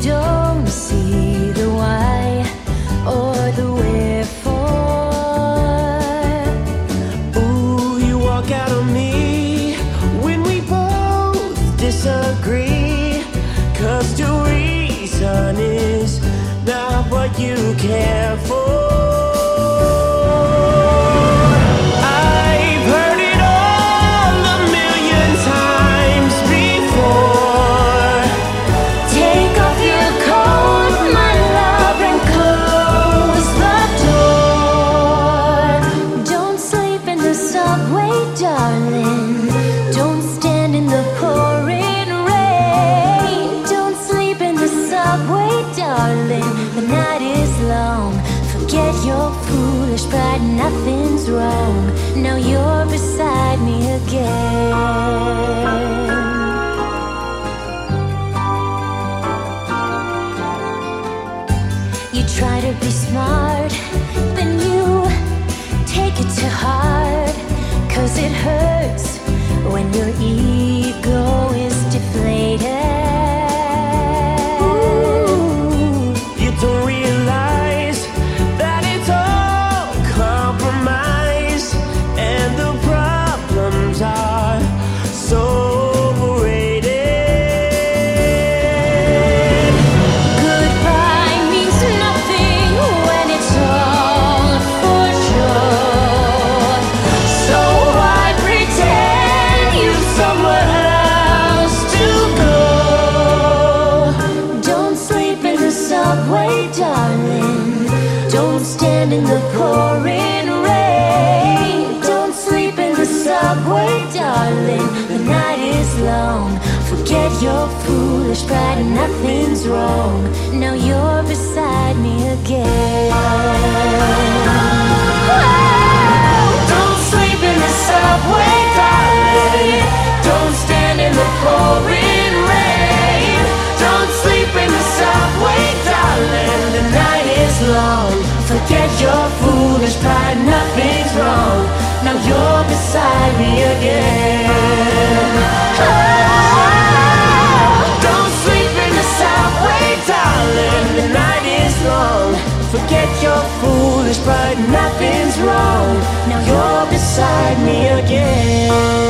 don't see the why or the wherefore. Ooh, you walk out on me when we both disagree, 'cause the reason is not what you care for. I've heard it all a million times before. Take off your coat, my love, and close the door. Don't sleep in the subway, darling. Don't stand in the pouring rain. Don't sleep in the subway, darling. The night is long. Forget your foolish pride, nothing's wrong. Now you're beside me again. You try to be smart, then you take it to heart, 'cause it hurts when your ego is deflated. You don't realize that it's all compromise, and the problems are so overrated. Goodbye means nothing when it's all for sure. So why pretend you've somewhere else to go? Don't sleep in the subway, darling. Don't stand in the pouring rain. Don't sleep in the subway, darling. The night is long. Forget your foolish pride and nothing's wrong. Now you're beside me again. Don't sleep in the subway, darling. Don't stand in the pouring rain. Don't sleep in the subway, darling. The night is long. Forget your foolish pride, nothing's wrong. Now you're beside me again. Don't sleep in the subway, darling. The night is long. Forget your foolish pride, nothing's wrong. Now you're beside me again.